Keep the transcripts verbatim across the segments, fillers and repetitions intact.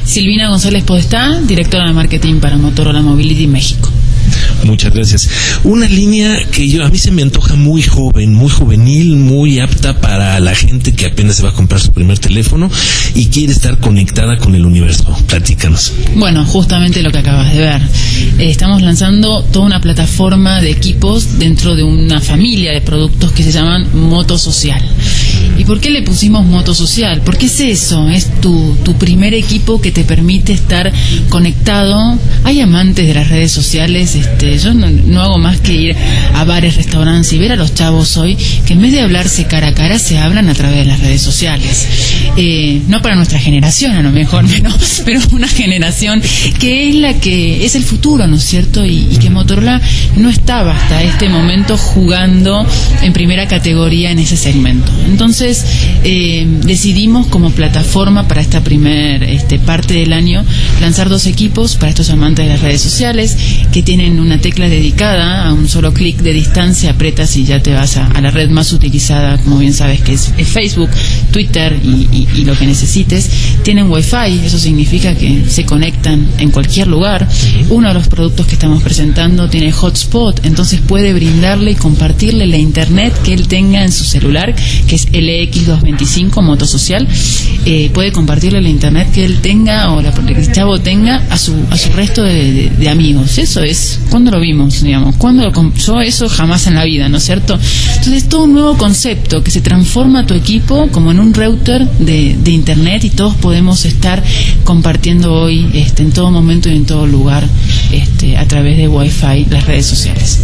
Silvina González Podestá, directora de marketing para Motorola Mobility México. Muchas gracias. Una línea que yo a mí se me antoja muy joven, muy juvenil, muy apta para la gente que apenas se va a comprar su primer teléfono y quiere estar conectada con el universo. Platícanos. Bueno, justamente lo que acabas de ver. Eh, estamos lanzando toda una plataforma de equipos dentro de una familia de productos que se llaman Moto Social. ¿Y por qué le pusimos Moto Social? Porque es eso, es tu, tu primer equipo que te permite estar conectado. Hay amantes de las redes sociales, este, yo no, no hago más que ir a bares, restaurantes y ver a los chavos hoy que en vez de hablarse cara a cara se hablan a través de las redes sociales. Eh, no para nuestra generación a lo mejor, pero, pero una generación que es la que es el futuro, ¿no es cierto? Y, y que Motorola no estaba hasta este momento jugando en primera categoría en ese segmento. Entonces eh, decidimos como plataforma para esta primer este, parte del año lanzar dos equipos para estos amantes de las redes sociales que tienen una tecla dedicada. A un solo clic de distancia apretas y ya te vas a, a la red más utilizada, como bien sabes, que es, es Facebook, Twitter y, y, y lo que necesites. Tienen Wi-Fi, eso significa que se conectan en cualquier lugar. Uno de los productos que estamos presentando tiene hotspot, entonces puede brindarle y compartirle la internet que él tenga en su celular, que es L X doscientos veinticinco Moto Social. Eh, puede compartirle la internet que él tenga o la que el chavo tenga a su a su resto de, de, de amigos. Eso es, ¿cuándo lo vimos? Digamos, ¿cuándo lo, yo eso jamás en la vida, ¿no es cierto? Entonces todo un nuevo concepto que se transforma tu equipo como en un router de, de internet y todos podemos estar compartiendo hoy este, en todo momento y en todo lugar este, a través de Wi-Fi las redes sociales.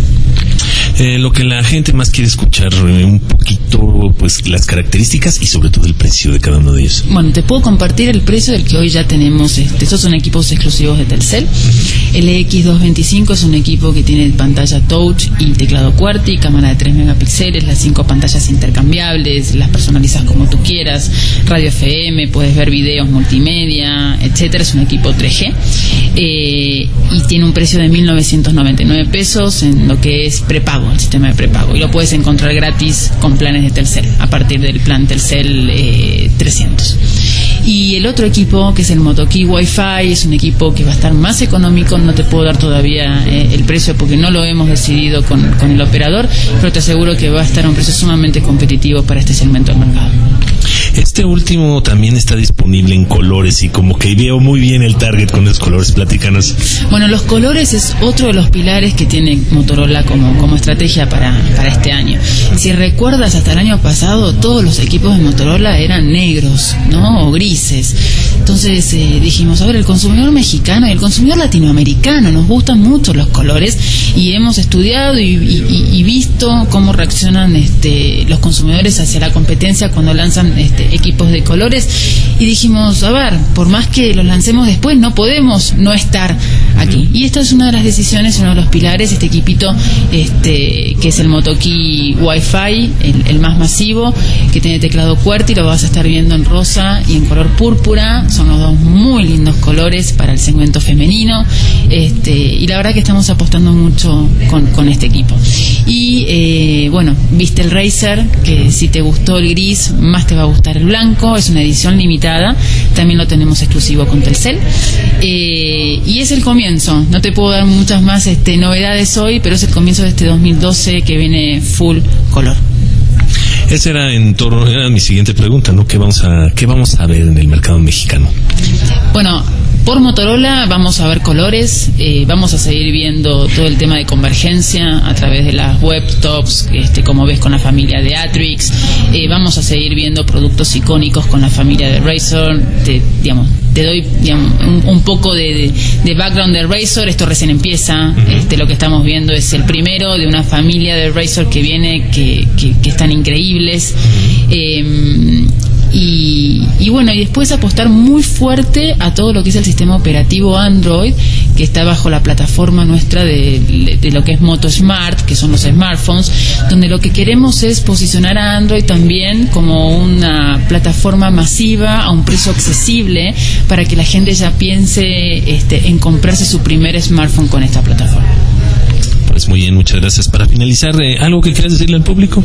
Eh, lo que la gente más quiere escuchar, eh, un poquito, pues las características y sobre todo el precio de cada uno de ellos. Bueno, te puedo compartir el precio del que hoy ya tenemos. Este, estos son equipos exclusivos de Telcel. Uh-huh. El X doscientos veinticinco es un equipo que tiene pantalla touch y teclado QWERTY, cámara de tres megapíxeles, las cinco pantallas intercambiables, las personalizas como tú quieras, radio F M, puedes ver videos multimedia, etcétera. Es un equipo tres G eh, y tiene un precio de mil novecientos noventa y nueve pesos en lo que es prepago, el sistema de prepago, y lo puedes encontrar gratis con planes de Telcel a partir del plan Telcel eh, trescientos. Y el otro equipo, que es el MotoKey Wi-Fi, es un equipo que va a estar más económico. No te puedo dar todavía eh, el precio porque no lo hemos decidido con, con el operador, pero te aseguro que va a estar a un precio sumamente competitivo para este segmento del mercado. Este último también está disponible en colores y como que veo muy bien el target con esos colores. Platícanos. Bueno, los colores es otro de los pilares que tiene Motorola como, como estrategia para, para este año. Si recuerdas, hasta el año pasado todos los equipos de Motorola eran negros, ¿no? O grises. Entonces eh, dijimos, a ver, el consumidor mexicano y el consumidor latinoamericano nos gustan mucho los colores y hemos estudiado y, y, y visto cómo reaccionan este, los consumidores hacia la competencia cuando lanzan este, equipos de colores, y dijimos, a ver, por más que los lancemos después, no podemos no estar aquí. Y esta es una de las decisiones, uno de los pilares, este equipito este, que es el MotoKey Wi-Fi, el, el más masivo, que tiene teclado QWERTY, lo vas a estar viendo en rosa y en color púrpura. Son los dos muy lindos colores para el segmento femenino, este, y la verdad que estamos apostando mucho con, con este equipo. Y eh, bueno, viste el Razer, que si te gustó el gris, más te va a gustar el blanco. Es una edición limitada, también lo tenemos exclusivo con Telcel, eh, y es el comienzo. No te puedo dar muchas más este, novedades hoy, pero es el comienzo de este dos mil doce que viene full color. Esa era en torno, era mi siguiente pregunta, ¿no? ¿Qué vamos a, qué vamos a ver en el mercado mexicano? Bueno, por Motorola vamos a ver colores, eh, vamos a seguir viendo todo el tema de convergencia a través de las webtops, este, como ves con la familia de Atrix, eh, vamos a seguir viendo productos icónicos con la familia de Razer. Te, digamos, te doy digamos, un, un poco de, de, de background de Razer. Esto recién empieza, este, lo que estamos viendo es el primero de una familia de Razer que viene, que, que, que están increíbles. Eh, Y, y bueno, y después apostar muy fuerte a todo lo que es el sistema operativo Android, que está bajo la plataforma nuestra de, de lo que es Moto Smart, que son los smartphones, donde lo que queremos es posicionar a Android también como una plataforma masiva a un precio accesible para que la gente ya piense este, en comprarse su primer smartphone con esta plataforma. Pues muy bien, muchas gracias. Para finalizar, eh, ¿algo que quieras decirle al público?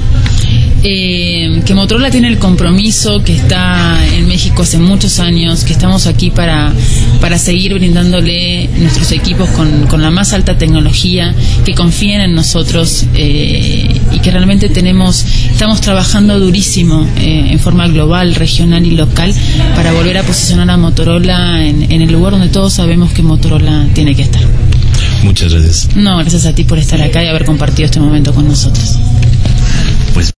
Eh, que Motorola tiene el compromiso, que está en México hace muchos años, que estamos aquí para, para seguir brindándole nuestros equipos con, con la más alta tecnología, que confíen en nosotros eh, y que realmente tenemos, estamos trabajando durísimo eh, en forma global, regional y local para volver a posicionar a Motorola en, en el lugar donde todos sabemos que Motorola tiene que estar. Muchas gracias. No, gracias a ti por estar acá y haber compartido este momento con nosotros. Pues